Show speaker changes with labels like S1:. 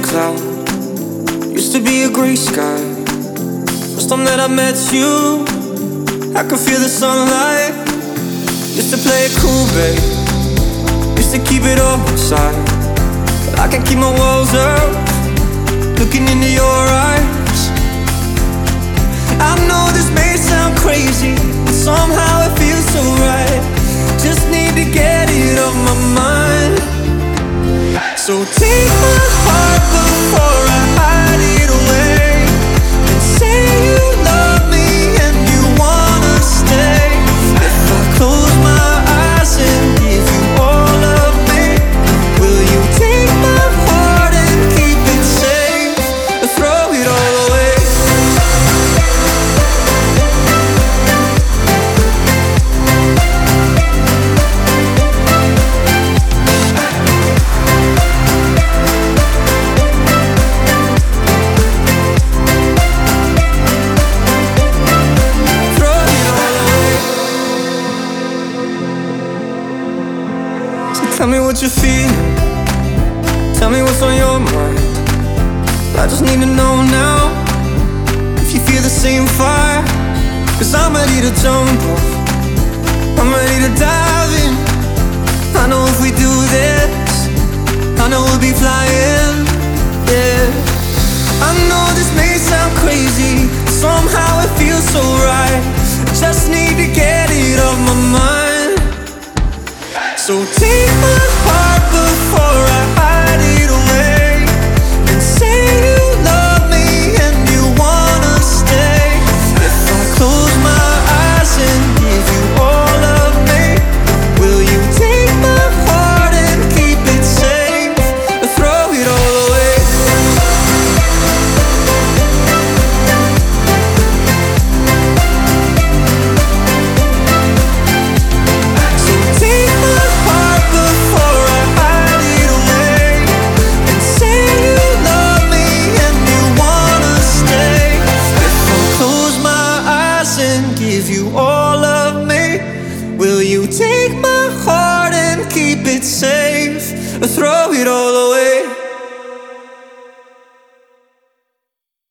S1: cloud. Used to be a gray sky. First time that I met you, I could feel the sunlight. Used to play it cool, babe. Used to keep it all inside. But I can't keep my walls up, looking into your eyes. I know this may sound crazy, but somehow it feels so right. Just need to get it off my mind. So take my heart before I hide it away, and say you love me and you wanna stay. If I close my eyes and give you all of me, will you take my heart and keep it safe, or throw it all away? Tell me what you feel, tell me what's on your mind. I just need to know now if you feel the same fire. Cause I'm ready to jump off, I'm ready to dive in. I know if we do this, I know we'll be flying, yeah. I know this may sound crazy, somehow it feels so right. Just need to get it off my mind. So take my heart before I hide it away, and say you love me and you wanna stay. If I close my eyes and give you all of me, will you take my heart and keep it safe, or throw it all away? So take my heart before I hide it away, and say you love me and you wanna stay. If I close my eyes and give you all of me, will you take my heart and keep it safe, or throw it all away?